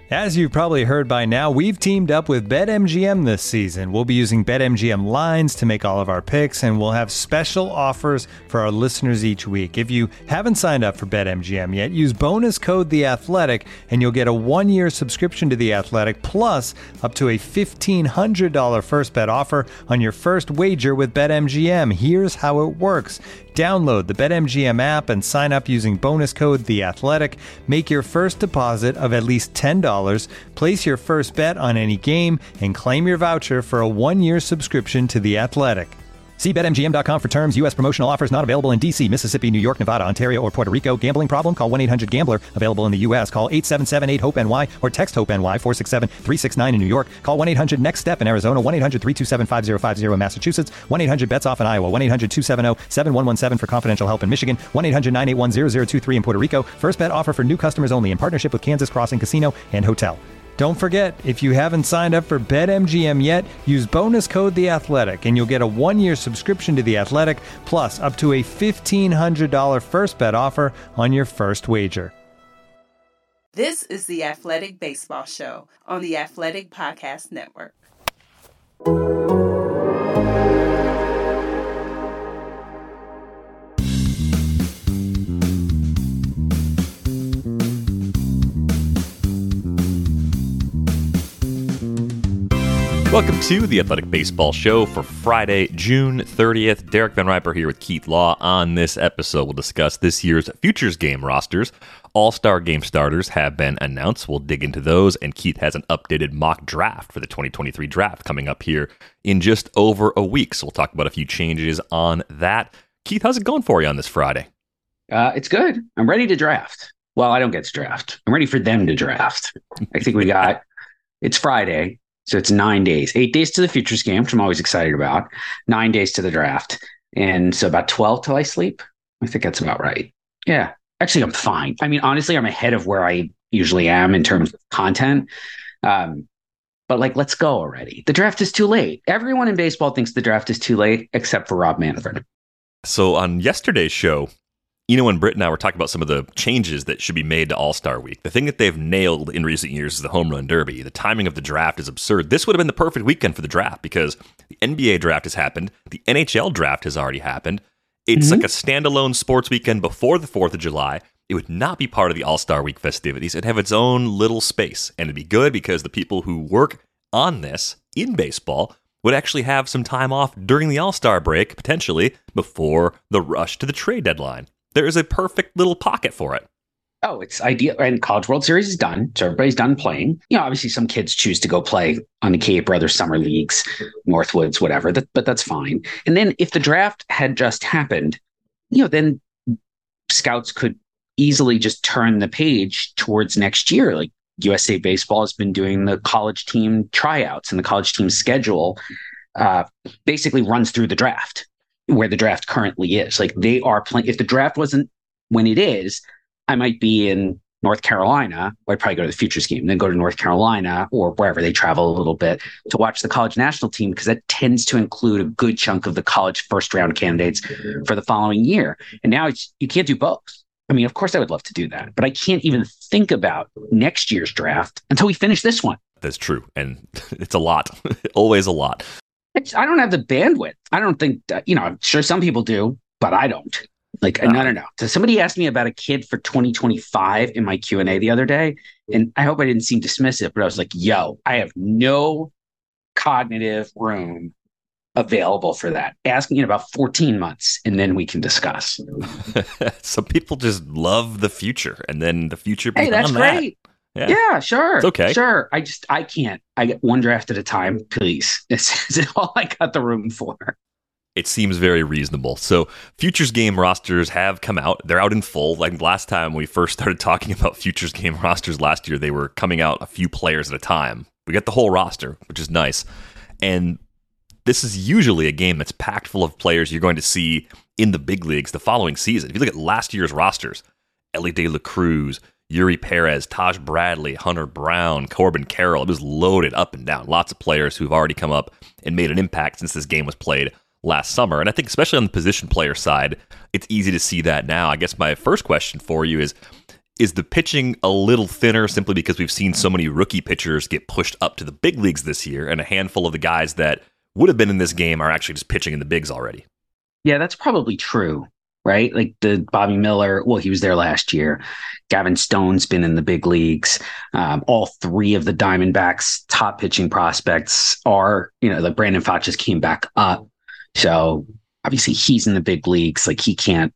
As you've probably heard by now, we've teamed up with BetMGM this season. We'll be using BetMGM lines to make all of our picks, and we'll have special offers for our listeners each week. If you haven't signed up for BetMGM yet, use bonus code The Athletic, and you'll get a 1-year subscription to The Athletic, plus up to a $1,500 first bet offer on your first wager with BetMGM. Here's how it works. Download the BetMGM app and sign up using bonus code The Athletic. Make your first deposit of at least $10. Place your first bet on any game and claim your voucher for a 1-year subscription to The Athletic. See BetMGM.com for terms. U.S. promotional offers not available in D.C., Mississippi, New York, Nevada, Ontario, or Puerto Rico. Gambling problem? Call 1-800-GAMBLER. Available in the U.S. Call 877-8-HOPE-NY or text HOPE-NY 467-369 in New York. Call 1-800-NEXT-STEP in Arizona. 1-800-327-5050 in Massachusetts. 1-800-BETS-OFF in Iowa. 1-800-270-7117 for confidential help in Michigan. 1-800-981-0023 in Puerto Rico. First bet offer for new customers only in partnership with Kansas Crossing Casino and Hotel. Don't forget, if you haven't signed up for BetMGM yet, use bonus code The Athletic, and you'll get a 1-year subscription to The Athletic, plus up to a $1,500 first bet offer on your first wager. This is the Athletic Baseball Show on the Athletic Podcast Network. Welcome to the Athletic Baseball Show for Friday, June 30th. Derek Van Riper here with Keith Law. On this episode, we'll discuss this year's Futures Game rosters. All-Star Game starters have been announced. We'll dig into those, and Keith has an updated mock draft for the 2023 draft coming up here in just over a week. So we'll talk about a few changes on that. Keith, how's it going for you on this Friday? It's good. I'm ready to draft. Well, I don't get to draft. I'm ready for them to draft. I think it's Friday. So it's 9 days, 8 days to the Futures Game, which I'm always excited about, 9 days to the draft. And so about 12 till I sleep. I think that's about right. Yeah. Actually, I'm fine. I mean, honestly, I'm ahead of where I usually am in terms of content. But let's go already. The draft is too late. Everyone in baseball thinks the draft is too late, except for Rob Manfred. So on yesterday's show, Eno and Britt and I were talking about some of the changes that should be made to All-Star Week. The thing that they've nailed in recent years is the Home Run Derby. The timing of the draft is absurd. This would have been the perfect weekend for the draft because the NBA draft has happened. The NHL draft has already happened. It's like a standalone sports weekend before the 4th of July. It would not be part of the All-Star Week festivities. It'd have its own little space. And it'd be good because the people who work on this in baseball would actually have some time off during the All-Star break, potentially, before the rush to the trade deadline. There is a perfect little pocket for it. Oh, it's ideal. And College World Series is done. So everybody's done playing. You know, obviously some kids choose to go play on the Cape or other summer leagues, Northwoods, whatever, but that's fine. And then if the draft had just happened, then scouts could easily just turn the page towards next year. Like USA Baseball has been doing the college team tryouts, and the college team schedule basically runs through the draft, where the draft currently is. Like they are playing. If the draft wasn't when it is, I might be in North Carolina, or I'd probably go to the Futures Game, then go to North Carolina or wherever they travel a little bit to watch the college national team, because that tends to include a good chunk of the college first round candidates for the following year. And now you can't do both. I mean, of course I would love to do that, but I can't even think about next year's draft until we finish this one. That's true. And it's a lot, always a lot. I don't have the bandwidth. I don't think, I'm sure some people do, but I don't. No. So somebody asked me about a kid for 2025 in my Q&A the other day, and I hope I didn't seem dismissive, but I was like, I have no cognitive room available for that. Asking in about 14 months, and then we can discuss. Some people just love the future, and then the future beyond that's great. Yeah, sure. It's okay. Sure. I can't. I get one draft at a time, please. It's all I got the room for. It seems very reasonable. So Futures Game rosters have come out. They're out in full. Like last time we first started talking about Futures Game rosters last year, they were coming out a few players at a time. We got the whole roster, which is nice. And this is usually a game that's packed full of players you're going to see in the big leagues the following season. If you look at last year's rosters, Elly De La Cruz, Yuri Perez, Taj Bradley, Hunter Brown, Corbin Carroll. It was loaded up and down. Lots of players who've already come up and made an impact since this game was played last summer. And I think especially on the position player side, it's easy to see that now. I guess my first question for you is Is the pitching a little thinner simply because we've seen so many rookie pitchers get pushed up to the big leagues this year, and a handful of the guys that would have been in this game are actually just pitching in the bigs already? Yeah, that's probably true, right? Like the Bobby Miller, well, he was there last year. Gavin Stone's been in the big leagues. All three of the Diamondbacks' top pitching prospects are, like Brandon Pfaadt just came back up. So obviously he's in the big leagues. Like he can't,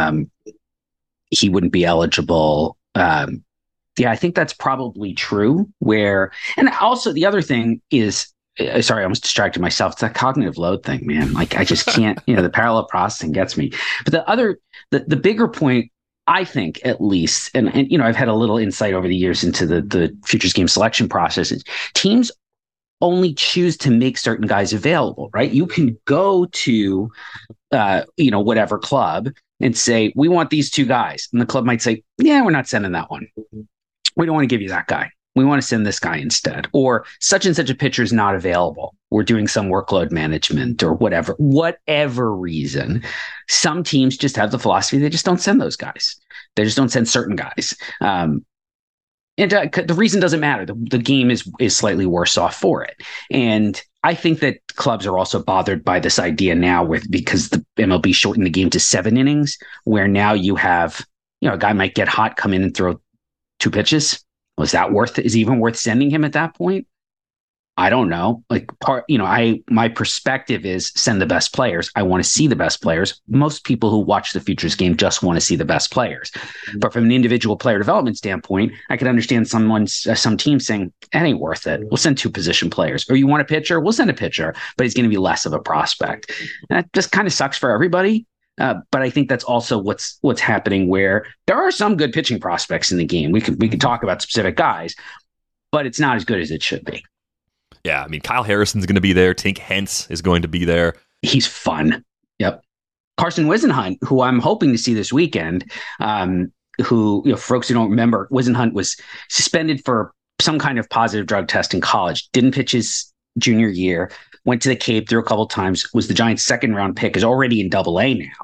he wouldn't be eligible. Yeah, I think that's probably true. And also the other thing is, sorry, I almost distracted myself. It's that cognitive load thing, man. Like I just can't, the parallel processing gets me. But the bigger point, I think at least, and I've had a little insight over the years into the futures game selection process, is teams only choose to make certain guys available, right? You can go to, whatever club and say, we want these two guys. And the club might say, yeah, we're not sending that one. We don't want to give you that guy. We want to send this guy instead. Or such and such a pitcher is not available. We're doing some workload management or whatever reason. Some teams just have the philosophy, they just don't send those guys. They just don't send certain guys. And the reason doesn't matter. The game is slightly worse off for it. And I think that clubs are also bothered by this idea now because the MLB shortened the game to 7 innings, where now you have, a guy might get hot, come in and throw 2 pitches. Was that is it even worth sending him at that point? I don't know. Like my perspective is send the best players. I want to see the best players. Most people who watch the futures game just want to see the best players. But from an individual player development standpoint, I could understand some team saying, that ain't worth it. We'll send 2 position players. Or you want a pitcher? We'll send a pitcher, but he's going to be less of a prospect. And that just kind of sucks for everybody. But I think that's also what's happening, where there are some good pitching prospects in the game. We could talk about specific guys, but it's not as good as it should be. Yeah, I mean, Kyle Harrison's going to be there. Tink Hence is going to be there. He's fun. Yep. Carson Whisenhunt, who I'm hoping to see this weekend, who, for folks who don't remember, Whisenhunt was suspended for some kind of positive drug test in college, didn't pitch his junior year, went to the Cape, threw a couple times, was the Giants' 2nd round pick, is already in Double-A now.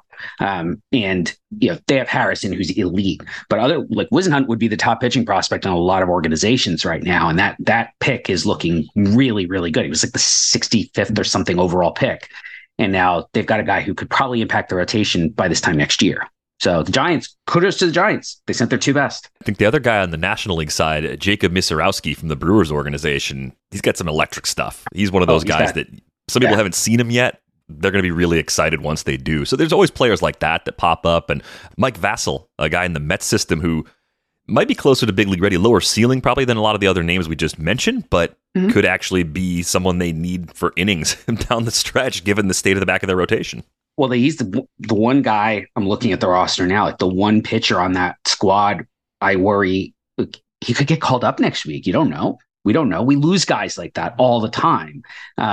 And they have Harrison, who's elite, but Whisenhunt would be the top pitching prospect on a lot of organizations right now. And that pick is looking really, really good. He was like the 65th or something overall pick. And now they've got a guy who could probably impact the rotation by this time next year. So the Giants, kudos to the Giants. They sent their 2 best. I think the other guy on the National League side, Jacob Misarowski from the Brewers organization, he's got some electric stuff. He's one of those guys that some people haven't seen him yet. They're going to be really excited once they do. So there's always players like that pop up. And Mike Vassell, a guy in the Mets system who might be closer to big league ready, lower ceiling probably than a lot of the other names we just mentioned, but could actually be someone they need for innings down the stretch, given the state of the back of their rotation. Well, he's the one guy, I'm looking at the roster now, like the one pitcher on that squad, I worry he could get called up next week. You don't know. We don't know. We lose guys like that all the time.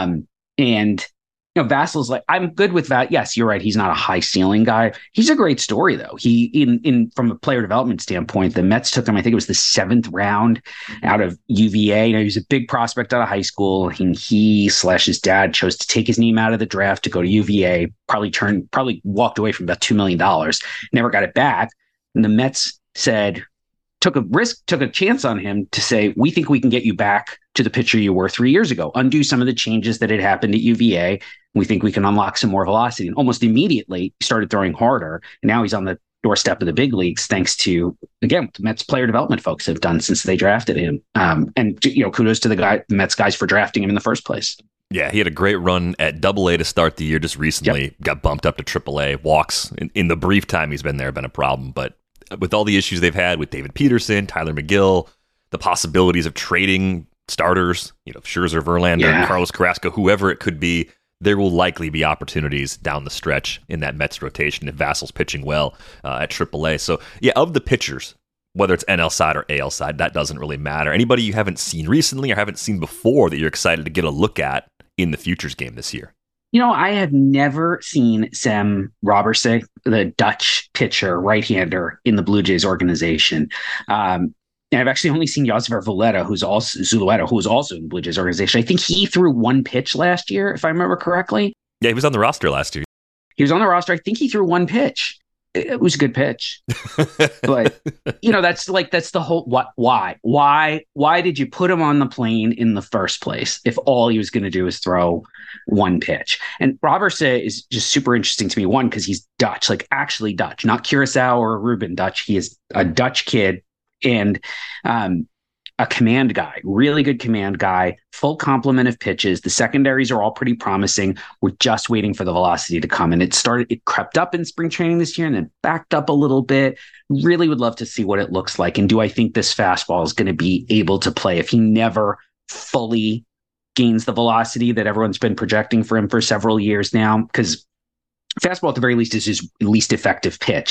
And Vassell's like, I'm good with that. Yes, you're right. He's not a high ceiling guy. He's a great story though. He in from a player development standpoint, the Mets took him, I think it was the 7th round out of UVA. He was a big prospect out of high school. His dad chose to take his name out of the draft to go to UVA, probably walked away from about $2 million, never got it back. And the Mets took a chance on him to say, we think we can get you back to the pitcher you were 3 years ago, undo some of the changes that had happened at UVA. We think we can unlock some more velocity. And almost immediately he started throwing harder. And now he's on the doorstep of the big leagues, thanks to, again, what the Mets player development folks have done since they drafted him. And kudos to the Mets guys for drafting him in the first place. Yeah, he had a great run at Double-A to start the year just recently, got bumped up to Triple-A. Walks in the brief time he's been there have been a problem, but with all the issues they've had with David Peterson, Tyler McGill, the possibilities of trading starters, Scherzer, Verlander, Carlos Carrasco, whoever it could be, there will likely be opportunities down the stretch in that Mets rotation if Vassell's pitching well at AAA. So, of the pitchers, whether it's NL side or AL side, that doesn't really matter. Anybody you haven't seen recently or haven't seen before that you're excited to get a look at in the futures game this year? I have never seen Sam Robertson, the Dutch pitcher, right-hander in the Blue Jays organization. And I've actually only seen Yosver Zulueta, who's also in the Blue Jays organization. I think he threw 1 pitch last year, if I remember correctly. Yeah, he was on the roster last year. He was on the roster. I think he threw 1 pitch. It was a good pitch. But, that's the whole, why did you put him on the plane in the first place if all he was going to do is throw one pitch? And Robertson is just super interesting to me. One, because he's Dutch, like actually Dutch, not Curacao or Ruben Dutch. He is a Dutch kid and a command guy, really good command guy, full complement of pitches. The secondaries are all pretty promising. We're just waiting for the velocity to come. And it crept up in spring training this year and then backed up a little bit. Really would love to see what it looks like. And do I think this fastball is going to be able to play if he never fully gains the velocity that everyone's been projecting for him for several years now? Because fastball at the very least is his least effective pitch.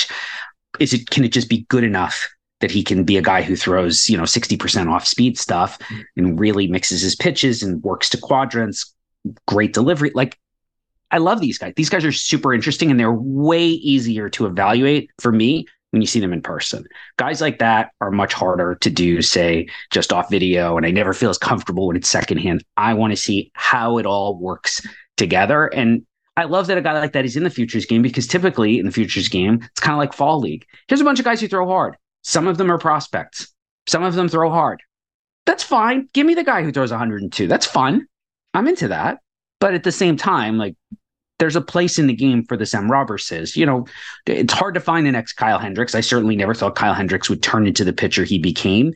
Can it just be good enough that he can be a guy who throws, 60% off speed stuff and really mixes his pitches and works to quadrants, great delivery. Like, I love these guys. These guys are super interesting and they're way easier to evaluate for me when you see them in person. Guys like that are much harder to do, say, just off video. And I never feel as comfortable when it's secondhand. I want to see how it all works together. And I love that a guy like that is in the futures game because typically in the futures game, it's kind of like fall league. Here's a bunch of guys who throw hard. Some of them are prospects. Some of them throw hard. That's fine. Give me the guy who throws 102. That's fun. I'm into that. But at the same time, like, there's a place in the game for the Sam Robertses. It's hard to find the next Kyle Hendricks. I certainly never thought Kyle Hendricks would turn into the pitcher he became.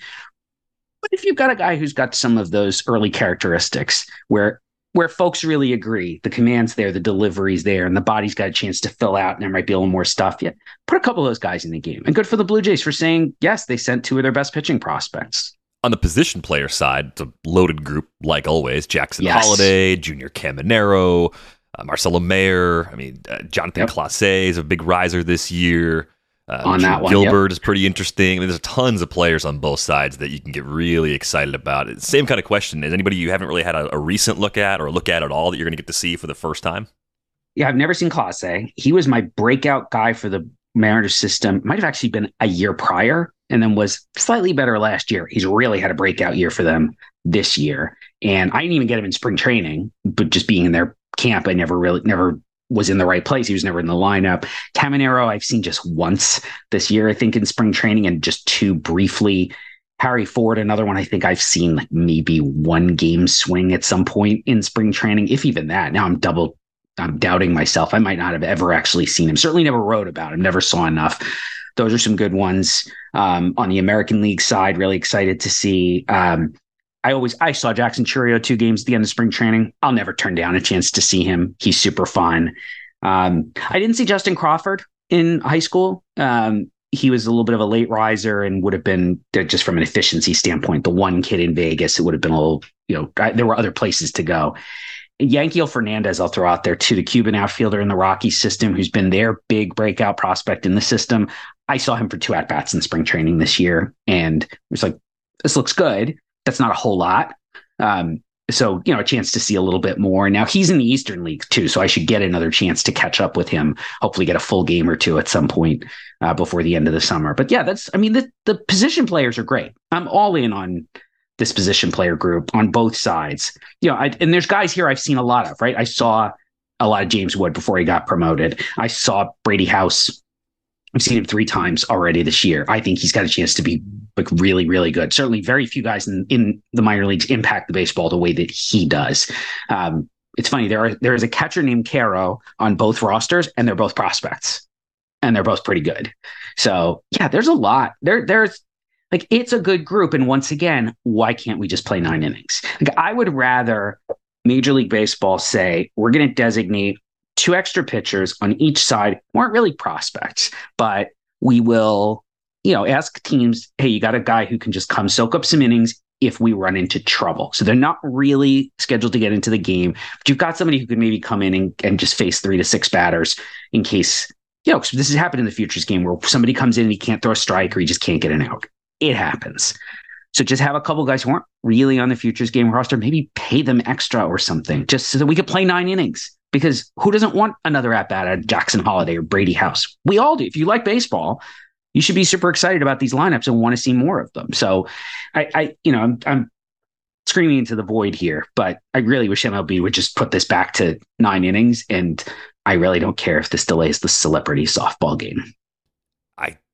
But if you've got a guy who's got some of those early characteristics where folks really agree, the command's there, the delivery's there, and the body's got a chance to fill out, and there might be a little more stuff. Yeah, put a couple of those guys in the game. And good for the Blue Jays for saying, yes, they sent two of their best pitching prospects. On the position player side, it's a loaded group, like always. Jackson Holliday, Junior Caminero, Marcelo Mayer. Jonathan Clase is a big riser this year. On that one, Gilbert is pretty interesting. There's tons of players on both sides that you can get really excited about. It's the same kind of question. Is anybody you haven't really had a recent look at or look at all that you're going to get to see for the first time? Yeah, I've never seen Clase. He was my breakout guy for the Mariners system. Might have actually been a year prior and then was slightly better last year. He's really had a breakout year for them this year. And I didn't even get him in spring training, but just being in their camp, I never was in the right place. He was never in the lineup. Caminero, I've seen just once this year, I think, in spring training, and just two briefly. Harry Ford, another one I think I've seen like maybe one game swing at some point in spring training, if even that. Now I'm doubting myself. I might not have ever actually seen him. Certainly never wrote about him, never saw enough. Those are some good ones. On the American League side, really excited to see. I saw Jackson Chourio 2 games at the end of spring training. I'll never turn down a chance to see him. He's super fun. I didn't see Justin Crawford in high school. He was a little bit of a late riser and would have been, just from an efficiency standpoint, the one kid in Vegas. It would have been a little, there were other places to go. Yankiel Fernandez, I'll throw out there too, the Cuban outfielder in the Rockies system, who's been their big breakout prospect in the system. I saw him for 2 at-bats in spring training this year, and it was like, this looks good. That's not a whole lot. So, a chance to see a little bit more. Now he's in the Eastern League too, so I should get another chance to catch up with him, hopefully get a full game or two at some point before the end of the summer. But yeah, the position players are great. I'm all in on this position player group on both sides. And there's guys here I've seen a lot of, right? I saw a lot of James Wood before he got promoted. I saw Brady House. I've seen him 3 times already this year. I think he's got a chance to be like really, really good. Certainly very few guys in the minor leagues impact the baseball the way that he does. It's funny. There is a catcher named Caro on both rosters, and they're both prospects, and they're both pretty good. So yeah, there's a lot. There's like, it's a good group. And once again, why can't we just play 9 innings? Like, I would rather Major League Baseball say, we're going to designate 2 extra pitchers on each side, weren't really prospects, but we will, ask teams, hey, you got a guy who can just come soak up some innings if we run into trouble. So they're not really scheduled to get into the game, but you've got somebody who could maybe come in and just face 3 to 6 batters in case, because this has happened in the futures game where somebody comes in and he can't throw a strike or he just can't get an out. It happens. So just have a couple guys who aren't really on the futures game roster, maybe pay them extra or something, just so that we could play 9 innings. Because who doesn't want another at-bat at Jackson Holliday or Brady House? We all do. If you like baseball, you should be super excited about these lineups and want to see more of them. So I'm screaming into the void here, but I really wish MLB would just put this back to 9 innings. And I really don't care if this delays the celebrity softball game.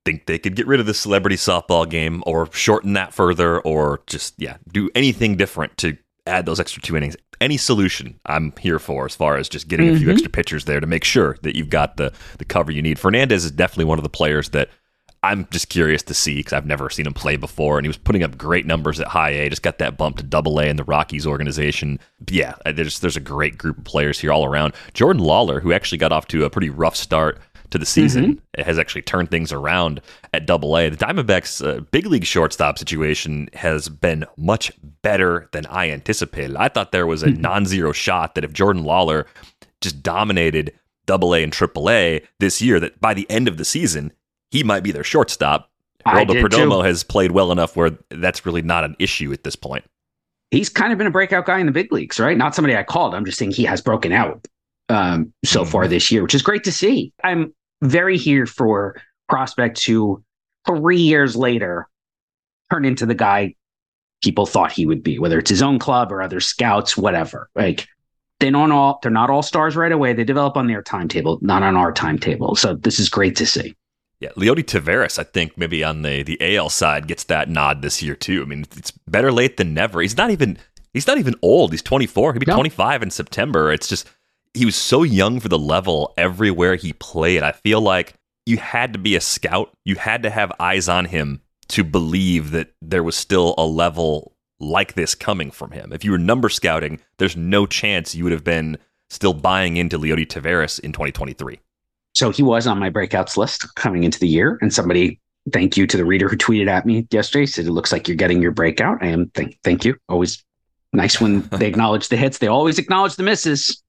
think they could get rid of the celebrity softball game or shorten that further or just, do anything different to add those extra 2 innings. Any solution I'm here for as far as just getting a few extra pitchers there to make sure that you've got the cover you need. Fernandez is definitely one of the players that I'm just curious to see because I've never seen him play before, and he was putting up great numbers at high A, just got that bump to double A in the Rockies organization. But yeah, there's a great group of players here all around. Jordan Lawler, who actually got off to a pretty rough start to the season, has actually turned things around at double A. The Diamondbacks' big league shortstop situation has been much better than I anticipated. I thought there was a non-zero shot that if Jordan Lawler just dominated double A and triple A this year, that by the end of the season, he might be their shortstop. Geraldo Perdomo has played well enough where that's really not an issue at this point. He's kind of been a breakout guy in the big leagues, right? Not somebody I called. I'm just saying he has broken out so far this year, which is great to see. I'm very here for prospects who 3 years later turn into the guy people thought he would be, whether it's his own club or other scouts, whatever. Like they're not all stars right away. They develop on their timetable, not on our timetable. So this is great to see. Yeah, Leody Taveras, I think maybe on the AL side gets that nod this year too. I mean, it's better late than never. He's not even old. He's 24. He'll be 25 in September. It's just he was so young for the level everywhere he played. I feel like you had to be a scout. You had to have eyes on him to believe that there was still a level like this coming from him. If you were number scouting, there's no chance you would have been still buying into Leody Taveras in 2023. So he was on my breakouts list coming into the year. And somebody, thank you to the reader who tweeted at me yesterday, said, it looks like you're getting your breakout. I am. Thank you. Always nice when they acknowledge the hits. They always acknowledge the misses.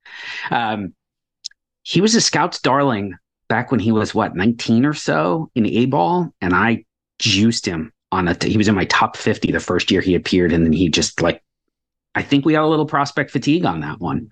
He was a scout's darling back when he was 19 or so in A-ball. And I juiced him he was in my top 50 the first year he appeared. And then he just I think we had a little prospect fatigue on that one,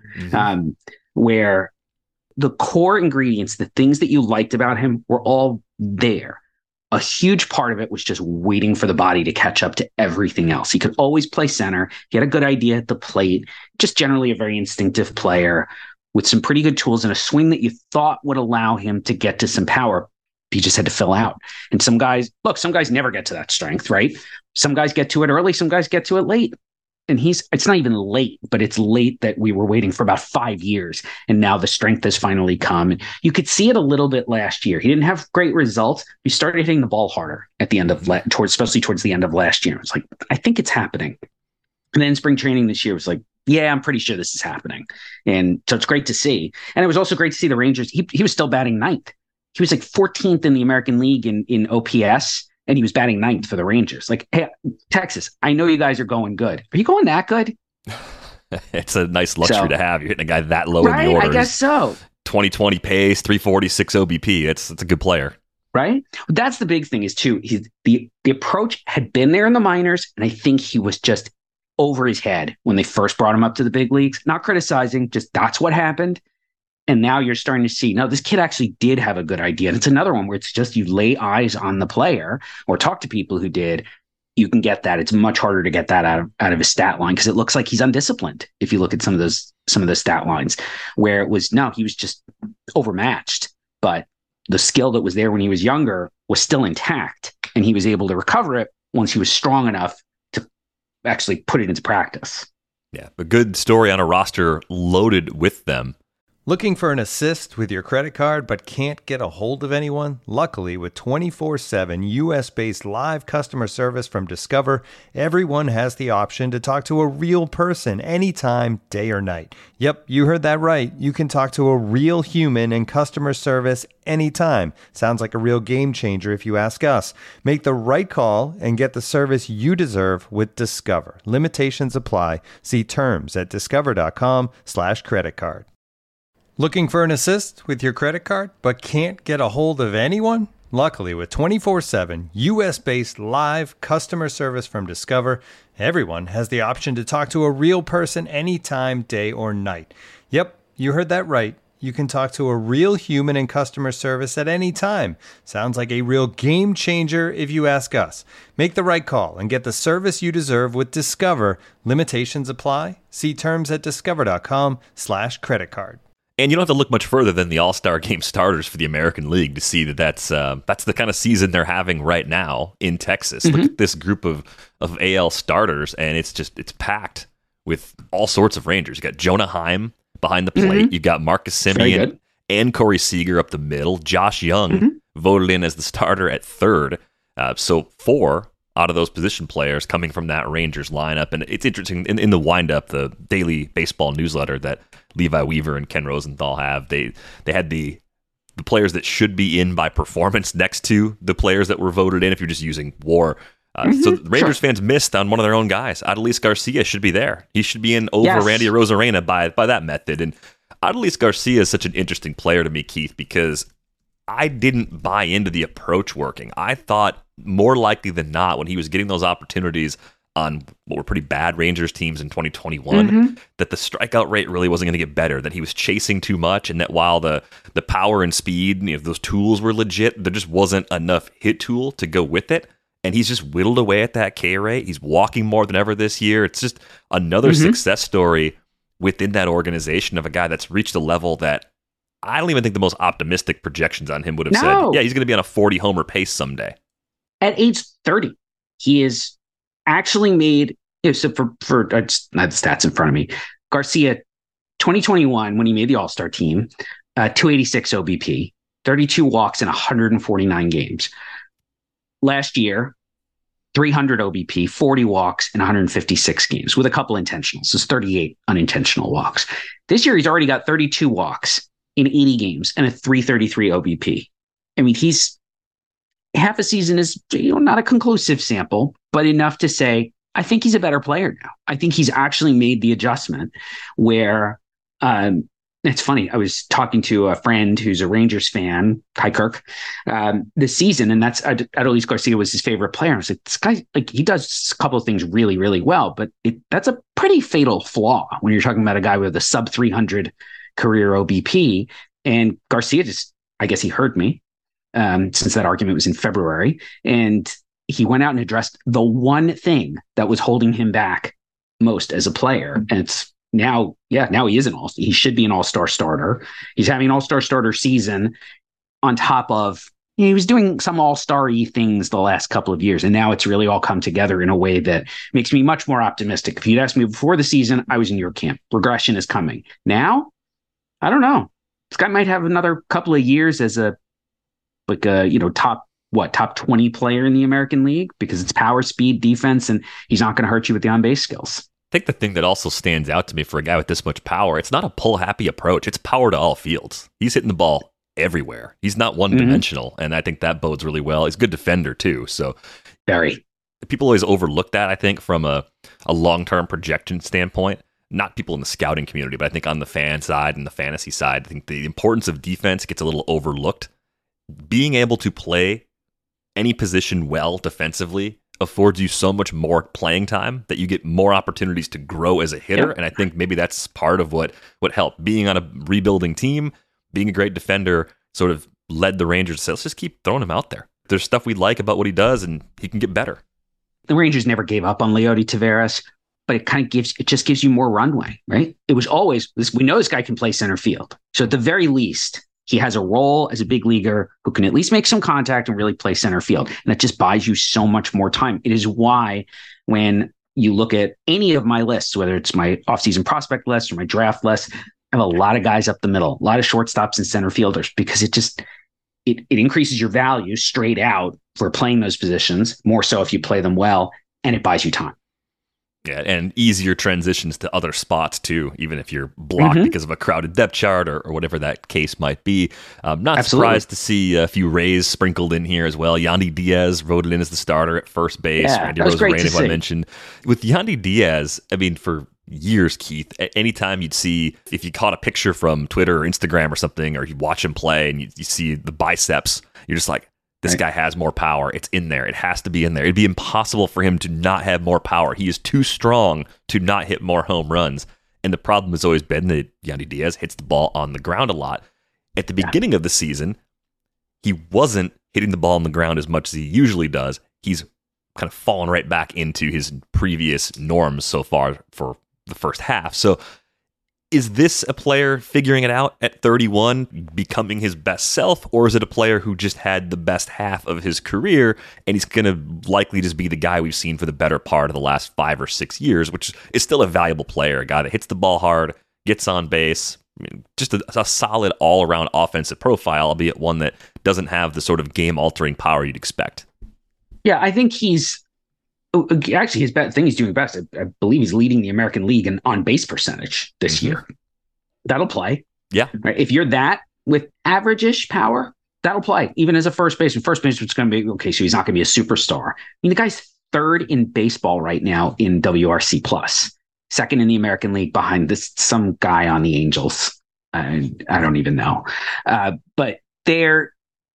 where the core ingredients, the things that you liked about him were all there. A huge part of it was just waiting for the body to catch up to everything else. He could always play center. He had a good idea at the plate, just generally a very instinctive player with some pretty good tools and a swing that you thought would allow him to get to some power. He just had to fill out. And some guys never get to that strength, right? Some guys get to it early, some guys get to it late. And it's not even late, but it's late that we were waiting for about 5 years. And now the strength has finally come. And you could see it a little bit last year. He didn't have great results. He started hitting the ball harder at the end of, especially towards the end of last year. It's like, I think it's happening. And then spring training this year was like, yeah, I'm pretty sure this is happening. And so it's great to see. And it was also great to see the Rangers. He was still batting ninth. He was 14th in the American League in OPS. And he was batting ninth for the Rangers. Hey, Texas, I know you guys are going good. Are you going that good? It's a nice luxury to have. You're hitting a guy that low in the orders. I guess so. 2020 pace, 346 OBP. It's a good player. Right? That's the big thing is, too, the approach had been there in the minors, and I think he was just over his head when they first brought him up to the big leagues. Not criticizing, just that's what happened. And now you're starting to see, no, this kid actually did have a good idea. And it's another one where it's just you lay eyes on the player or talk to people who did, you can get that. It's much harder to get that out of his stat line because it looks like he's undisciplined. If you look at some of the stat lines where it was, no, he was just overmatched. But the skill that was there when he was younger was still intact. And he was able to recover it once he was strong enough to actually put it into practice. Yeah, a good story on a roster loaded with them. Looking for an assist with your credit card but can't get a hold of anyone? Luckily, with 24/7 US-based live customer service from Discover, everyone has the option to talk to a real person anytime, day or night. Yep, you heard that right. You can talk to a real human in customer service anytime. Sounds like a real game changer if you ask us. Make the right call and get the service you deserve with Discover. Limitations apply. See terms at discover.com/creditcard. Looking for an assist with your credit card, but can't get a hold of anyone? Luckily, with 24/7 US-based live customer service from Discover, everyone has the option to talk to a real person anytime, day or night. Yep, you heard that right. You can talk to a real human in customer service at any time. Sounds like a real game changer if you ask us. Make the right call and get the service you deserve with Discover. Limitations apply. See terms at discover.com/creditcard. And you don't have to look much further than the All-Star Game starters for the American League to see that that's the kind of season they're having right now in Texas. Look at this group of AL starters, and it's packed with all sorts of Rangers. You got Jonah Heim behind the plate. You got Marcus Semien and Corey Seager up the middle. Josh Young voted in as the starter at third. So 4 out of those position players coming from that Rangers lineup. And it's interesting, in the wind-up, the daily baseball newsletter that Levi Weaver and Ken Rosenthal have, they had the players that should be in by performance next to the players that were voted in if you're just using WAR. So the Rangers fans missed on one of their own guys. Adolis Garcia should be there. He should be in over Randy Arozarena by that method. And Adolis Garcia is such an interesting player to me, Keith, because I didn't buy into the approach working. I thought more likely than not, when he was getting those opportunities on what were pretty bad Rangers teams in 2021, that the strikeout rate really wasn't going to get better, that he was chasing too much, and that while the power and speed, those tools were legit, there just wasn't enough hit tool to go with it. And he's just whittled away at that K rate. He's walking more than ever this year. It's just another success story within that organization of a guy that's reached a level that I don't even think the most optimistic projections on him would have said, yeah, he's going to be on a 40 homer pace someday. At age 30, he is actually made, so for I just had the stats in front of me, Garcia, 2021, when he made the All-Star team, 286 OBP, 32 walks in 149 games. Last year, 300 OBP, 40 walks in 156 games with a couple intentionals. So it's 38 unintentional walks. This year, he's already got 32 walks in 80 games and a 333 OBP. I mean, he's half a season is not a conclusive sample, but enough to say, I think he's a better player now. I think he's actually made the adjustment where it's funny. I was talking to a friend who's a Rangers fan, Kai Kirk, this season, and that's Adolis Garcia was his favorite player. I was like, this guy, he does a couple of things really, really well, but that's a pretty fatal flaw when you're talking about a guy with a sub 300 career OBP. And Garcia I guess he heard me, since that argument was in February, and he went out and addressed the one thing that was holding him back most as a player, and it's now he is he should be an all-star starter. He's having an all-star starter season on top of, he was doing some all-star-y things the last couple of years, and now it's really all come together in a way that makes me much more optimistic. If you'd asked me before the season, I was in your camp. Regression is coming. Now, I don't know. This guy might have another couple of years as a top 20 player in the American League, because it's power, speed, defense, and he's not going to hurt you with the on-base skills. I think the thing that also stands out to me for a guy with this much power, it's not a pull-happy approach. It's power to all fields. He's hitting the ball everywhere. He's not one-dimensional, and I think that bodes really well. He's a good defender, too. So very. People always overlook that, I think, from a long-term projection standpoint. Not people in the scouting community, but I think on the fan side and the fantasy side, I think the importance of defense gets a little overlooked. Being able to play any position well defensively affords you so much more playing time that you get more opportunities to grow as a hitter. And I think maybe that's part of what helped. Being on a rebuilding team, being a great defender, sort of led the Rangers to say, let's just keep throwing him out there. There's stuff we like about what he does, and he can get better. The Rangers never gave up on Leody Taveras, but it just gives you more runway, right? It was always, we know this guy can play center field. So at the very least, he has a role as a big leaguer who can at least make some contact and really play center field. And that just buys you so much more time. It is why when you look at any of my lists, whether it's my offseason prospect list or my draft list, I have a lot of guys up the middle, a lot of shortstops and center fielders, because it increases your value straight out for playing those positions, more so if you play them well, and it buys you time. Yeah, and easier transitions to other spots, too, even if you're blocked because of a crowded depth chart or whatever that case might be. Not surprised to see a few Rays sprinkled in here as well. Yandy Diaz voted in as the starter at first base. Yeah, Randy Arozarena, who I mentioned. With Yandy Diaz, I mean, for years, Keith, anytime you'd see, if you caught a picture from Twitter or Instagram or something, or you watch him play and you see the biceps, you're just like, this guy has more power. It's in there. It has to be in there. It'd be impossible for him to not have more power. He is too strong to not hit more home runs. And the problem has always been that Yandy Diaz hits the ball on the ground a lot. At the beginning of the season, he wasn't hitting the ball on the ground as much as he usually does. He's kind of fallen right back into his previous norms so far for the first half. So Is this a player figuring it out at 31, becoming his best self, or is it a player who just had the best half of his career and he's going to likely just be the guy we've seen for the better part of the last 5 or 6 years, which is still a valuable player, a guy that hits the ball hard, gets on base, just a solid all-around offensive profile, albeit one that doesn't have the sort of game-altering power you'd expect. Yeah, I think he's actually his best thing he's doing best. I believe he's leading the American League in on-base percentage this year. That'll play. Yeah. Right? If you're that with average-ish power, that'll play. Even as a first baseman. First baseman's going to be, okay, so he's not going to be a superstar. I mean, the guy's third in baseball right now in WRC+. Second in the American League behind some guy on the Angels. I don't even know. But the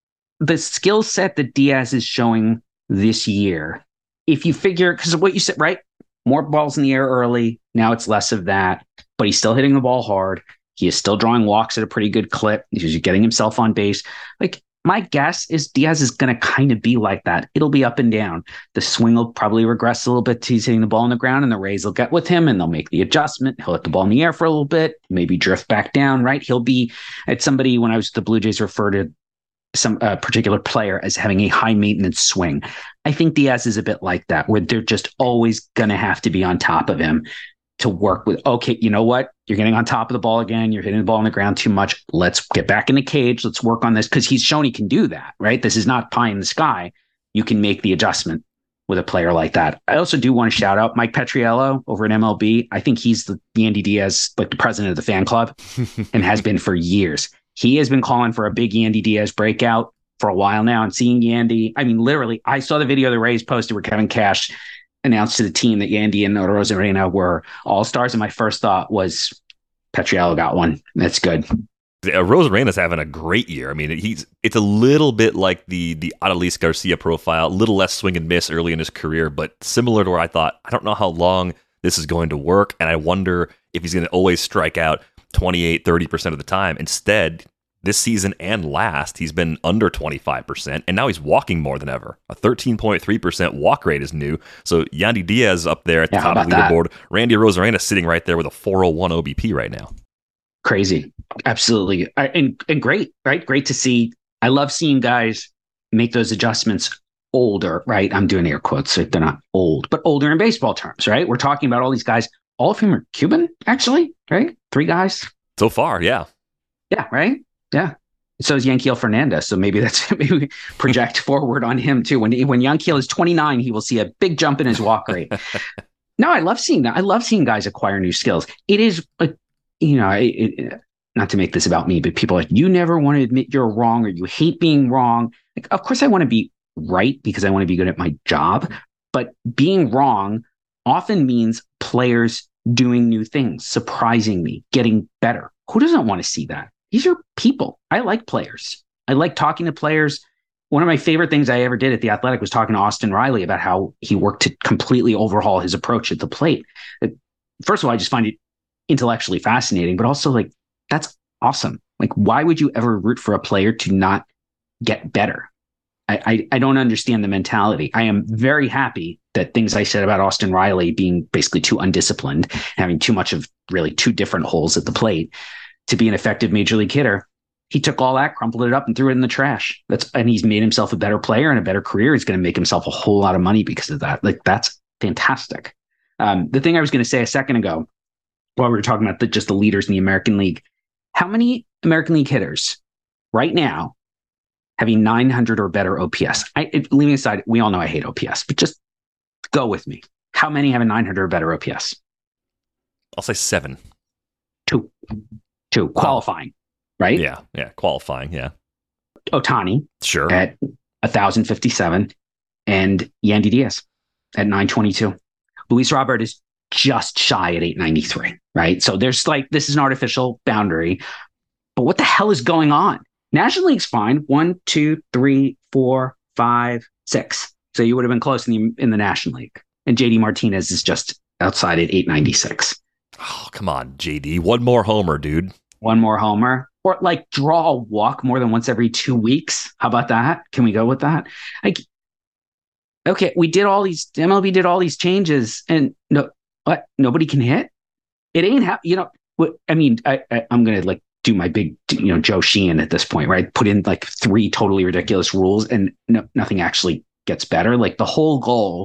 skill set that Diaz is showing this year, if you figure, because of what you said, right? More balls in the air early. Now it's less of that, but he's still hitting the ball hard. He is still drawing walks at a pretty good clip. He's getting himself on base. Like, my guess is Diaz is going to kind of be like that. It'll be up and down. The swing will probably regress a little bit. He's hitting the ball on the ground, and the Rays will get with him, and they'll make the adjustment. He'll hit the ball in the air for a little bit, maybe drift back down, right? He'll be at somebody, when I was at the Blue Jays, referred to some particular player as having a high maintenance swing. I think Diaz is a bit like that, where they're just always going to have to be on top of him to work with. Okay, you know what? You're getting on top of the ball again. You're hitting the ball on the ground too much. Let's get back in the cage. Let's work on this, because he's shown he can do that, right? This is not pie in the sky. You can make the adjustment with a player like that. I also do want to shout out Mike Petriello over at MLB. I think he's the Yandy Diaz, like the president of the fan club, and has been for years. He has been calling for a big Yandy Diaz breakout for a while now. And seeing Yandy, I mean, literally, I saw the video the Rays posted where Kevin Cash announced to the team that Yandy and Rosarena were all-stars. And my first thought was, Petriello got one. That's good. Rosarena's having a great year. I mean, it's a little bit like the Adolis Garcia profile, a little less swing and miss early in his career, but similar to where I thought, I don't know how long this is going to work, and I wonder if he's going to always strike out 28, 30% of the time. Instead, this season and last, he's been under 25%, and now he's walking more than ever. A 13.3% walk rate is new. So Yandy Diaz up there at the top of the leaderboard. Randy Arozarena sitting right there with a 401 OBP right now. Crazy. Absolutely. And great, right? Great to see. I love seeing guys make those adjustments older, right? I'm doing air quotes, so they're not old, but older in baseball terms, right? We're talking about all these guys. All of whom are Cuban, actually, right? 3 guys. So far, yeah. Yeah, right? Yeah. So is Yanquiel Fernandez. So maybe we project forward on him too. When Yanquiel is 29, he will see a big jump in his walk rate. No, I love seeing that. I love seeing guys acquire new skills. It is, not to make this about me, but people are like, you never want to admit you're wrong, or you hate being wrong. Like, of course I want to be right because I want to be good at my job. But being wrong often means players doing new things, surprising me, getting better. Who doesn't want to see that? These are people. I like players. I like talking to players. One of my favorite things I ever did at The Athletic was talking to Austin Riley about how he worked to completely overhaul his approach at the plate. First of all, I just find it intellectually fascinating, but also, like, that's awesome. Like, why would you ever root for a player to not get better? I don't understand the mentality. I am very happy that things I said about Austin Riley being basically too undisciplined, having too much of really 2 different holes at the plate to be an effective major league hitter, he took all that, crumpled it up, and threw it in the trash. And he's made himself a better player and a better career. He's going to make himself a whole lot of money because of that. Like, that's fantastic. The thing I was going to say a second ago, while we were talking about just the leaders in the American League, how many American League hitters right now have a 900 or better OPS? Leaving aside, we all know I hate OPS, but just go with me. How many have a 900 or better OPS? I'll say 7. 2 qualifying, right? Yeah, qualifying, yeah. Ohtani, sure, at 1,057, and Yandy Diaz at 922. Luis Robert is just shy at 893, right? So there's this is an artificial boundary, but what the hell is going on? National League's fine. 1, 2, 3, 4, 5, 6. So you would have been close in the National League. And JD Martinez is just outside at 896. Oh, come on, JD. One more homer, dude. One more homer. Or draw a walk more than once every 2 weeks. How about that? Can we go with that? Okay, MLB did all these changes, and nobody can hit. It ain't I mean, I'm going to like do my big, Joe Sheehan at this point, right? Put in like 3 totally ridiculous rules and nothing actually gets better. Like the whole goal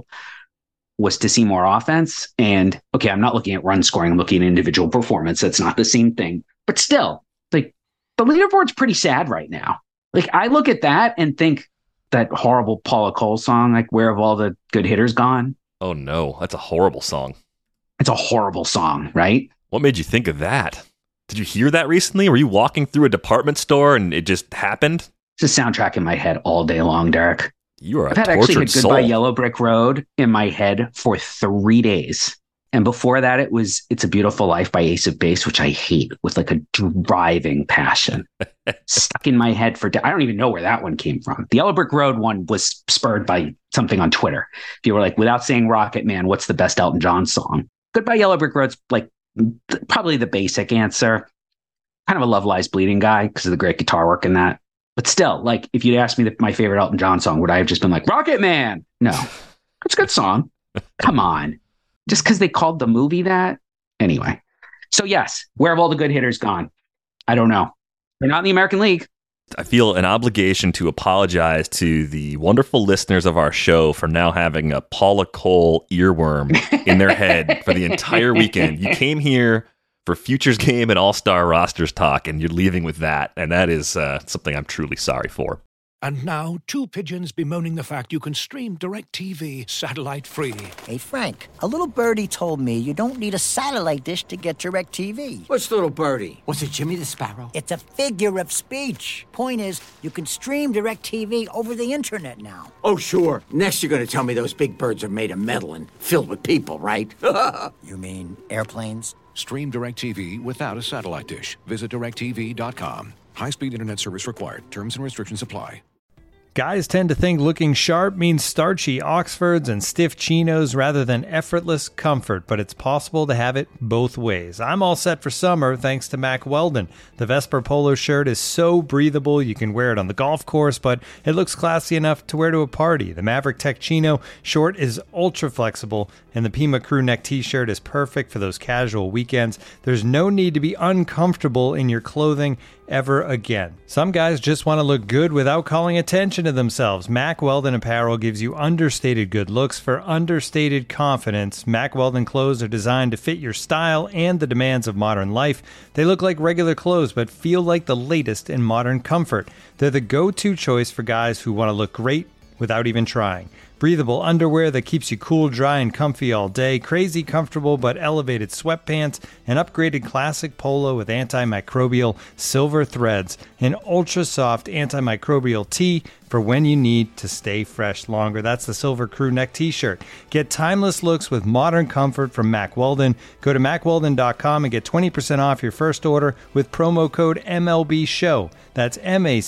was to see more offense. And okay, I'm not looking at run scoring. I'm looking at individual performance. That's not the same thing. But still, like the leaderboard's pretty sad right now. Like I look at that and think that horrible Paula Cole song, like Where Have All the Good Hitters Gone? Oh no, that's a horrible song. It's a horrible song, right? What made you think of that? Did you hear that recently? Were you walking through a department store and it just happened? It's a soundtrack in my head all day long, Derek. You are a I've had tortured actually soul. Goodbye Yellow Brick Road in my head for 3 days. And before that, it was It's a Beautiful Life by Ace of Base, which I hate with like a driving passion. Stuck in my head for I don't even know where that one came from. The Yellow Brick Road one was spurred by something on Twitter. People were like, without saying Rocket Man, what's the best Elton John song? Goodbye Yellow Brick Road's like probably the basic answer. Kind of a Love Lies Bleeding guy because of the great guitar work in that. But still, like, if you'd asked me my favorite Elton John song, would I have just been like, Rocket Man? No. It's a good song. Come on. Just because they called the movie that? Anyway. So, yes, where have all the good hitters gone? I don't know. They're not in the American League. I feel an obligation to apologize to the wonderful listeners of our show for now having a Paula Cole earworm in their head for the entire weekend. You came here for Futures Game and All-Star Rosters talk, and you're leaving with that. And that is something I'm truly sorry for. And now, 2 pigeons bemoaning the fact you can stream DirecTV satellite-free. Hey, Frank, a little birdie told me you don't need a satellite dish to get DirecTV. What's little birdie? Was it Jimmy the Sparrow? It's a figure of speech. Point is, you can stream DirecTV over the internet now. Oh, sure. Next, you're going to tell me those big birds are made of metal and filled with people, right? You mean airplanes? Stream DirecTV without a satellite dish. Visit DirecTV.com. High-speed internet service required. Terms and restrictions apply. Guys tend to think looking sharp means starchy Oxfords and stiff chinos rather than effortless comfort, but it's possible to have it both ways. I'm all set for summer thanks to Mack Weldon. The Vesper polo shirt is so breathable you can wear it on the golf course, but it looks classy enough to wear to a party. The Maverick Tech Chino short is ultra flexible, and the Pima crew neck t-shirt is perfect for those casual weekends. There's no need to be uncomfortable in your clothing ever again. Some guys just want to look good without calling attention to themselves. Mack Weldon apparel gives you understated good looks for understated confidence. Mack Weldon clothes are designed to fit your style and the demands of modern life. They look like regular clothes but feel like the latest in modern comfort. They're the go-to choice for guys who want to look great without even trying. Breathable underwear that keeps you cool, dry, and comfy all day, crazy comfortable but elevated sweatpants, an upgraded classic polo with antimicrobial silver threads, an ultra-soft antimicrobial tee for when you need to stay fresh longer. That's the Silver Crew Neck t-shirt. Get timeless looks with modern comfort from Mack Weldon. Go to MackWeldon.com and get 20% off your first order with promo code MLBSHOW. That's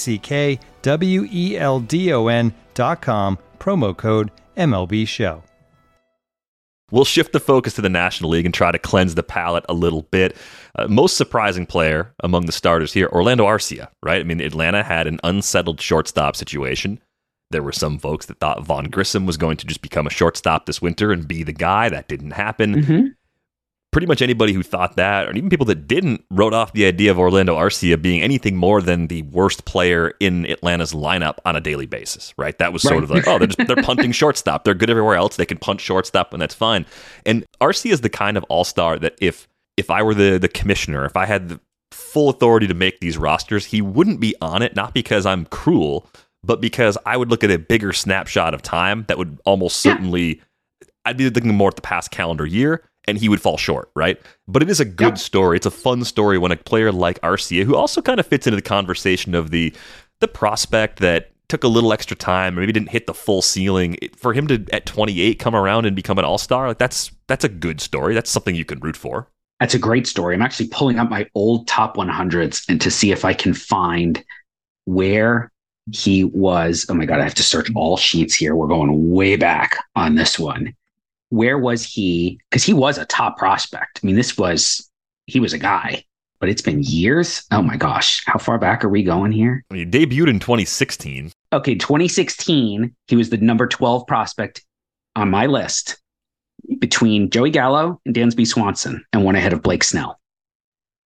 MackWeldon.com. Promo code MLB Show. We'll shift the focus to the National League and try to cleanse the palate a little bit. Most surprising player among the starters here, Orlando Arcia, right? I mean, Atlanta had an unsettled shortstop situation. There were some folks that thought Vaughn Grissom was going to just become a shortstop this winter and be the guy. That didn't happen. Mm-hmm. Pretty much anybody who thought that, or even people that didn't, wrote off the idea of Orlando Arcia being anything more than the worst player in Atlanta's lineup on a daily basis, right? That was sort of like, oh, they're punting shortstop. They're good everywhere else. They can punt shortstop, and that's fine. And Arcia is the kind of all-star that if I were the commissioner, if I had the full authority to make these rosters, he wouldn't be on it, not because I'm cruel, but because I would look at a bigger snapshot of time that would almost certainly, I'd be looking more at the past calendar year, and he would fall short, right? But it is a good story. It's a fun story when a player like Arcia, who also kind of fits into the conversation of the prospect that took a little extra time, maybe didn't hit the full ceiling, for him to, at 28, come around and become an all-star, like that's a good story. That's something you can root for. That's a great story. I'm actually pulling up my old top 100s and to see if I can find where he was. Oh my God, I have to search all sheets here. We're going way back on this one. Where was he? Because he was a top prospect. I mean, he was a guy, but it's been years. Oh my gosh. How far back are we going here? I mean, he debuted in 2016. Okay, 2016, he was the number 12 prospect on my list between Joey Gallo and Dansby Swanson, and one ahead of Blake Snell.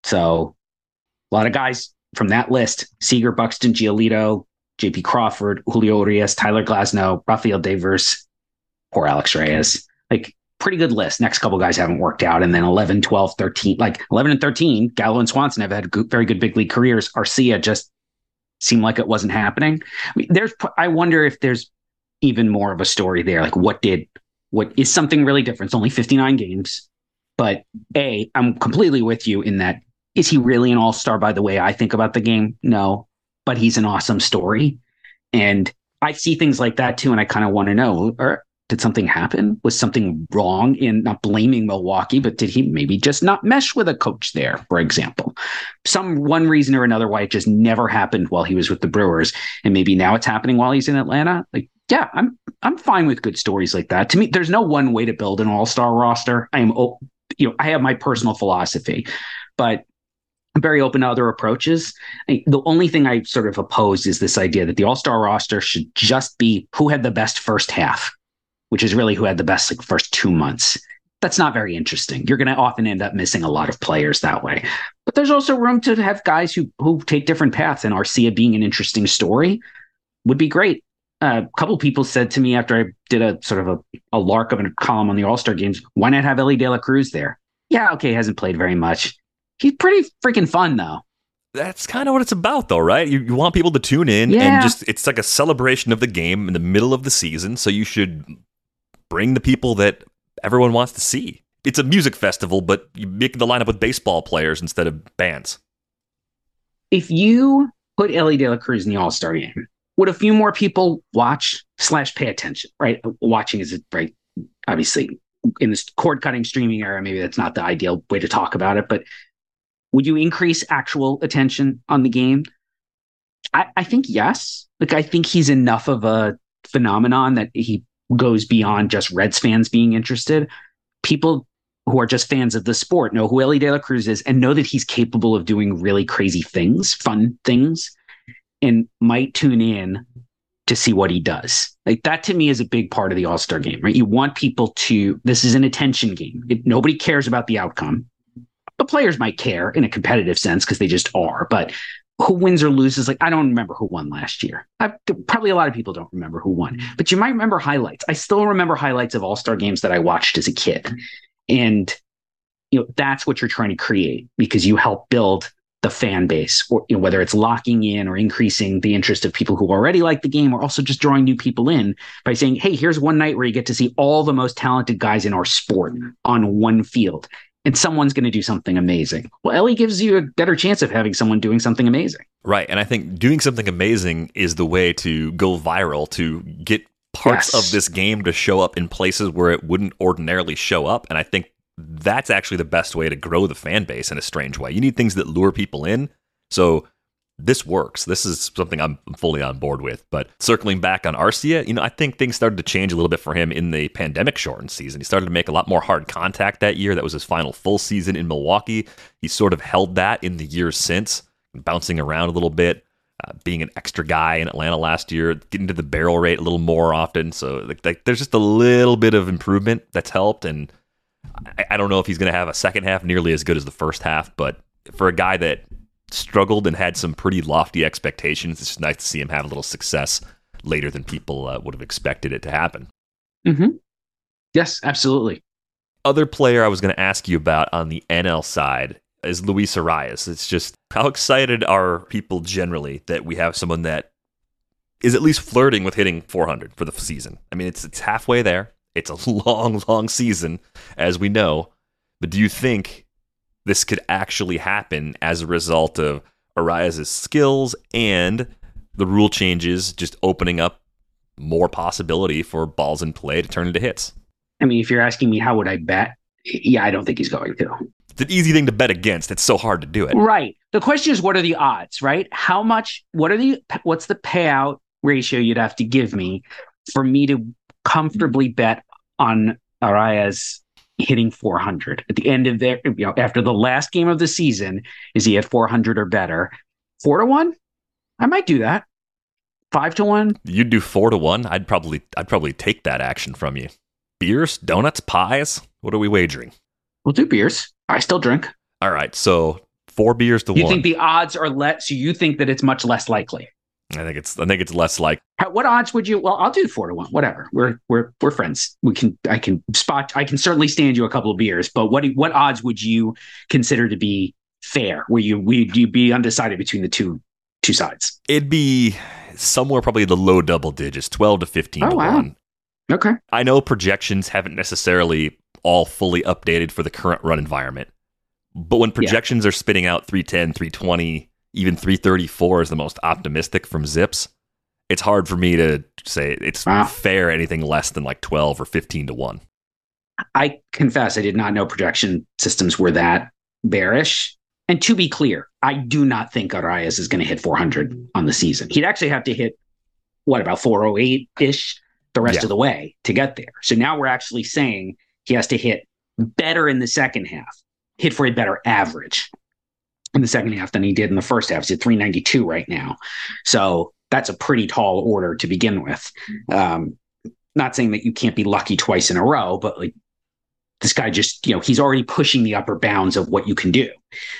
So a lot of guys from that list: Seager, Buxton, Giolito, JP Crawford, Julio Urias, Tyler Glasnow, Rafael Devers, poor Alex Reyes. Like, pretty good list. Next couple guys haven't worked out. And then 11, 12, 13, like 11 and 13, Gallo and Swanson have had very good big league careers. Arcia just seemed like it wasn't happening. I mean, I wonder if there's even more of a story there. Like, what is something really different? It's only 59 games. But I'm completely with you in that, is he really an all-star by the way I think about the game? No, but he's an awesome story. And I see things like that too. And I kind of want to know, did something happen? Was something wrong in, not blaming Milwaukee, but did he maybe just not mesh with a coach there, for example? One reason or another why it just never happened while he was with the Brewers. And maybe now it's happening while he's in Atlanta. Like, yeah, I'm fine with good stories like that. To me, there's no one way to build an all-star roster. I have my personal philosophy, but I'm very open to other approaches. The only thing I sort of oppose is this idea that the all-star roster should just be who had the best first half, which is really who had the best first 2 months. That's not very interesting. You're going to often end up missing a lot of players that way. But there's also room to have guys who take different paths, and Arcia being an interesting story would be great. A couple people said to me after I did a sort of a lark of a column on the All-Star games, why not have Elly De La Cruz there? Yeah, okay, hasn't played very much. He's pretty freaking fun, though. That's kind of what it's about, though, right? You want people to tune in, and it's like a celebration of the game in the middle of the season, so you should bring the people that everyone wants to see. It's a music festival, but you make the lineup with baseball players instead of bands. If you put Elly De La Cruz in the All-Star game, would a few more people watch / pay attention, right? Watching is, right, obviously, in this cord-cutting streaming era, maybe that's not the ideal way to talk about it, but would you increase actual attention on the game? I think yes. Like, I think he's enough of a phenomenon that he goes beyond just Reds fans being interested. People who are just fans of the sport know who Elly De La Cruz is and know that he's capable of doing really crazy things, fun things, and might tune in to see what he does. Like, that to me is a big part of the All-Star game, right? You want people this is an attention game. Nobody cares about the outcome. The players might care in a competitive sense because they just are, but who wins or loses, like, I don't remember who won last year. Probably a lot of people don't remember who won, but you might remember highlights. I still remember highlights of All-Star games that I watched as a kid. And, that's what you're trying to create, because you help build the fan base, or whether it's locking in or increasing the interest of people who already like the game, or also just drawing new people in by saying, hey, here's one night where you get to see all the most talented guys in our sport on one field. And someone's going to do something amazing. Well, Elly gives you a better chance of having someone doing something amazing. Right. And I think doing something amazing is the way to go viral, to get parts of this game to show up in places where it wouldn't ordinarily show up. And I think that's actually the best way to grow the fan base in a strange way. You need things that lure people in. So this works. This is something I'm fully on board with. But circling back on Arcia, I think things started to change a little bit for him in the pandemic-shortened season. He started to make a lot more hard contact that year. That was his final full season in Milwaukee. He sort of held that in the years since, bouncing around a little bit, being an extra guy in Atlanta last year, getting to the barrel rate a little more often. So there's just a little bit of improvement that's helped. And I don't know if he's going to have a second half nearly as good as the first half, but for a guy that struggled and had some pretty lofty expectations, it's just nice to see him have a little success later than people would have expected it to happen. Mm-hmm. Yes, absolutely. Other player I was going to ask you about on the NL side is Luis Arias. It's just, how excited are people generally that we have someone that is at least flirting with hitting 400 for the season? I mean, it's halfway there. It's a long, long season, as we know. But do you think this could actually happen as a result of Arias' skills and the rule changes just opening up more possibility for balls in play to turn into hits? I mean, if you're asking me how would I bet, yeah, I don't think he's going to. It's an easy thing to bet against. It's so hard to do it. Right. The question is, what are the odds, right? How much, what's the payout ratio you'd have to give me for me to comfortably bet on Arias hitting 400 at the end of after the last game of the season? Is he at 400 or better? 4-1? I might do that. 5-1? You'd do 4-1? I'd probably take that action from you. Beers, donuts, pies? What are we wagering? We'll do beers. I still drink. All right, so 4 beers to You 1. think the odds are less? So you think that it's much less likely? I think it's less like. What odds would you? Well, I'll do 4 to 1. Whatever. We're friends. I can certainly stand you a couple of beers. But what odds would you consider to be fair? Would you be undecided between the two sides? It'd be somewhere probably the low double digits, 12 to 15 to 1. Okay. I know projections haven't necessarily all fully updated for the current run environment, but when projections are spitting out 310, 320, even 334 is the most optimistic from Zips, it's hard for me to say it's fair anything less than like 12 or 15 to 1. I confess I did not know projection systems were that bearish. And to be clear, I do not think Arias is going to hit 400 on the season. He'd actually have to hit, about 408-ish the rest of the way to get there. So now we're actually saying he has to hit better in the second half, hit for a better average in the second half than he did in the first half. He's at 392 right now. So that's a pretty tall order to begin with. Not saying that you can't be lucky twice in a row, but like this guy just, he's already pushing the upper bounds of what you can do.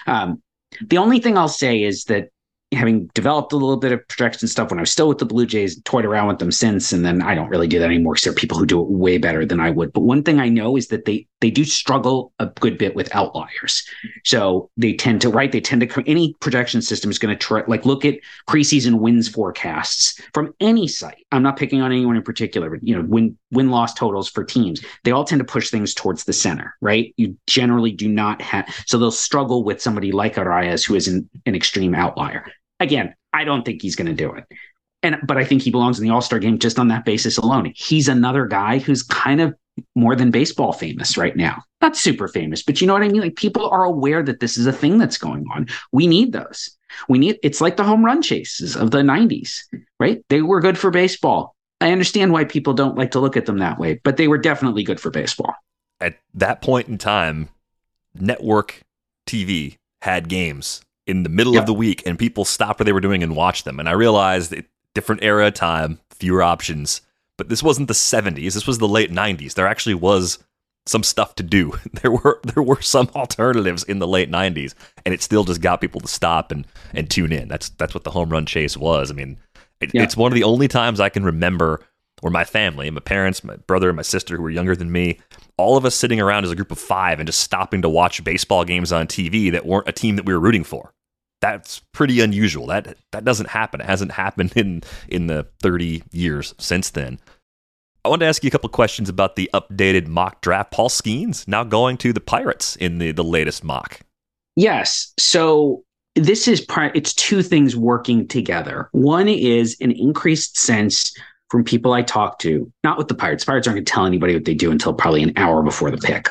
The only thing I'll say is that having developed a little bit of projection stuff when I was still with the Blue Jays, toyed around with them since, and then I don't really do that anymore because there are people who do it way better than I would. But one thing I know is that they do struggle a good bit with outliers. So they tend to, any projection system is going to try, look at preseason wins forecasts from any site. I'm not picking on anyone in particular, but win-loss totals for teams. They all tend to push things towards the center, right? You generally do not have, so they'll struggle with somebody like Arias, who is an extreme outlier. Again, I don't think he's going to do it. But I think he belongs in the All-Star game just on that basis alone. He's another guy who's kind of more than baseball famous right now. Not super famous, but you know what I mean? Like, people are aware that this is a thing that's going on. We need those. It's like the home run chases of the 90s, right? They were good for baseball. I understand why people don't like to look at them that way, but they were definitely good for baseball. At that point in time, network TV had games in the middle of the week, and people stopped what they were doing and watched them. And I realized different era of time, fewer options, but this wasn't the 70s. This was the late 90s. There actually was some stuff to do. There were some alternatives in the late 90s, and it still just got people to stop and tune in. That's what the home run chase was. I mean, it's one of the only times I can remember where my family, my parents, my brother, and my sister, who were younger than me, all of us sitting around as a group of 5 and just stopping to watch baseball games on TV that weren't a team that we were rooting for. That's pretty unusual. That doesn't happen. It hasn't happened in the 30 years since then. I wanted to ask you a couple of questions about the updated mock draft. Paul Skeens now going to the Pirates in the latest mock. Yes. So this is it's two things working together. One is an increased sense from people I talk to, not with the Pirates. Pirates aren't going to tell anybody what they do until probably an hour before the pick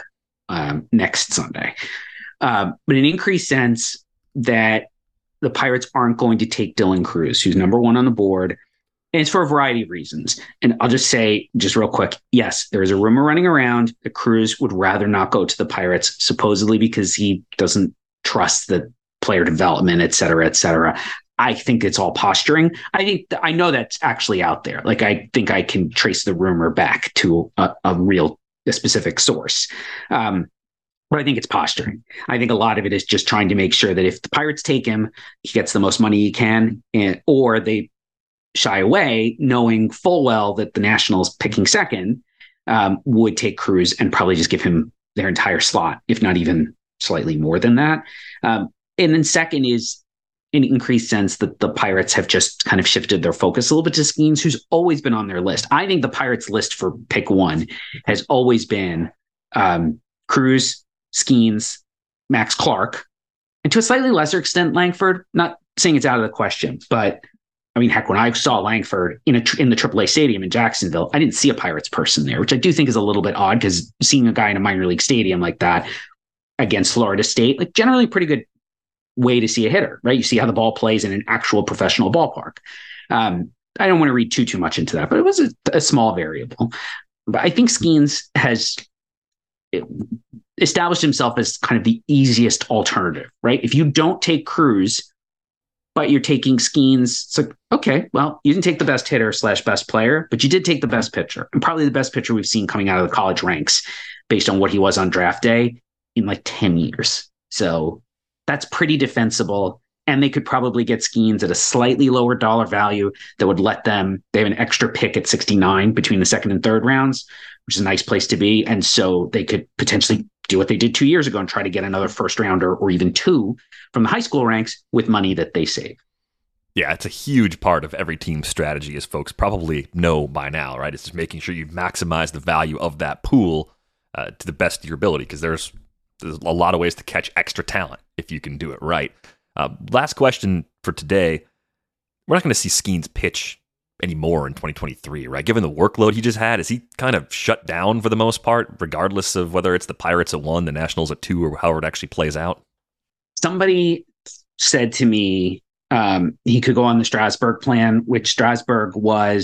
next Sunday. But an increased sense that the Pirates aren't going to take Dylan Crews, who's number 1 on the board. And it's for a variety of reasons. And I'll just say, just real quick, yes, there is a rumor running around that Crews would rather not go to the Pirates, supposedly because he doesn't trust the player development, et cetera, et cetera. I think it's all posturing. I know that's actually out there. Like, I think I can trace the rumor back to a specific source. But I think it's posturing. I think a lot of it is just trying to make sure that if the Pirates take him, he gets the most money he can, or they shy away, knowing full well that the Nationals picking second would take Crews and probably just give him their entire slot, if not even slightly more than that. And then second is an increased sense that the Pirates have just kind of shifted their focus a little bit to Skeens, who's always been on their list. I think the Pirates list for pick 1 has always been Crews, Skeens, Max Clark, and to a slightly lesser extent, Langford. Not saying it's out of the question, but I mean, heck, when I saw Langford in the AAA stadium in Jacksonville, I didn't see a Pirates person there, which I do think is a little bit odd, because seeing a guy in a minor league stadium like that against Florida State, like, generally pretty good way to see a hitter, right? You see how the ball plays in an actual professional ballpark. I don't want to read too much into that, but it was a small variable. But I think Skeens has established himself as kind of the easiest alternative, right? If you don't take Crews, but you're taking Skeens, it's like, okay, well, you didn't take the best hitter / best player, but you did take the best pitcher, and probably the best pitcher we've seen coming out of the college ranks based on what he was on draft day in like 10 years. So That's pretty defensible. And they could probably get Skeens at a slightly lower dollar value that would let them, they have an extra pick at 69 between the second and third rounds, which is a nice place to be. And so they could potentially do what they did 2 years ago and try to get another first rounder or even two from the high school ranks with money that they save. Yeah, it's a huge part of every team's strategy, as folks probably know by now, right? It's just making sure you maximize the value of that pool to the best of your ability, because there's a lot of ways to catch extra talent if you can do it right. Last question for today. We're not going to see Skeens pitch anymore in 2023, right? Given the workload he just had, is he kind of shut down for the most part, regardless of whether it's the Pirates at 1, the Nationals at 2, or however it actually plays out? Somebody said to me he could go on the Strasburg plan, which Strasburg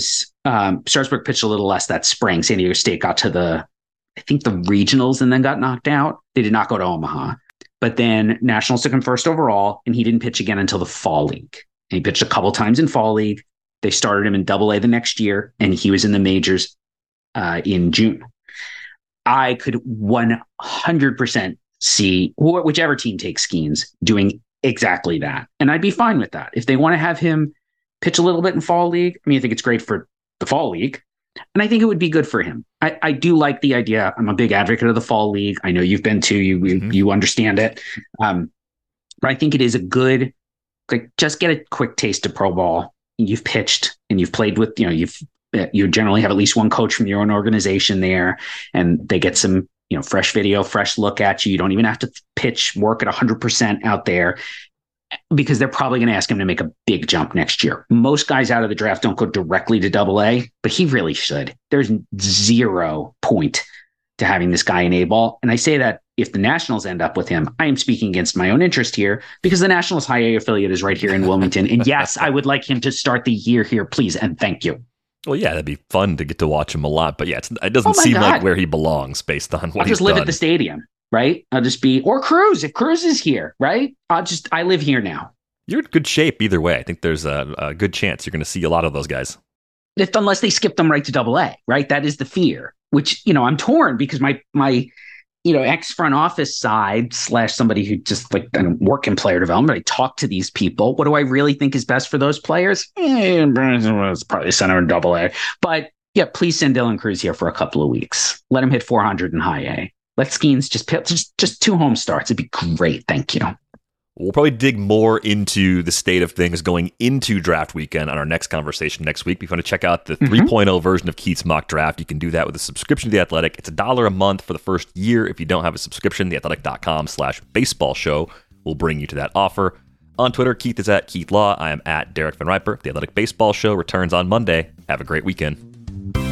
pitched a little less that spring. San Diego State got to the regionals and then got knocked out. They did not go to Omaha. But then Nationals took him first overall, and he didn't pitch again until the fall league. And he pitched a couple times in fall league. They started him in Double-A the next year, and he was in the majors in June. I could 100% see whichever team takes Skeens doing exactly that. And I'd be fine with that. If they want to have him pitch a little bit in fall league, I think it's great for the fall league. And I think it would be good for him. I do like the idea. I'm a big advocate of the fall league. I know you've been to, you understand it. But I think it is a good, just get a quick taste of pro ball. You've pitched and you've played with, you generally have at least one coach from your own organization there, and they get some, fresh video, fresh look at you. You don't even have to work at 100% out there, because they're probably going to ask him to make a big jump next year. Most guys out of the draft don't go directly to Double-A, but he really should. There's 0 point to having this guy in A-ball. And I say that if the Nationals end up with him, I am speaking against my own interest here, because the Nationals high A affiliate is right here in Wilmington. And yes, I would like him to start the year here, please. And thank you. Well, yeah, that'd be fun to get to watch him a lot. But yeah, it doesn't seem like where he belongs based on what I'll just live at the stadium. Right? I'll just be, or Cruz, if Cruz is here, right? I live here now. You're in good shape either way. I think there's a good chance you're going to see a lot of those guys. Unless they skip them right to Double-A, right? That is the fear, which, I'm torn, because my ex front office side / somebody who just work in player development, I talk to these people. What do I really think is best for those players? It's probably center in Double-A. But yeah, please send Dylan Cruz here for a couple of weeks. Let him hit 400 in high A. Let Skeens just 2 home starts. It'd be great. Thank you. We'll probably dig more into the state of things going into draft weekend on our next conversation next week. If you want to check out the 3.0 version of Keith's mock draft, you can do that with a subscription to The Athletic. It's $1 a month for the first year. If you don't have a subscription, theathletic.com/baseball show will bring you to that offer. On Twitter, Keith is at Keith Law. I am at Derek Van Riper. The Athletic Baseball Show returns on Monday. Have a great weekend.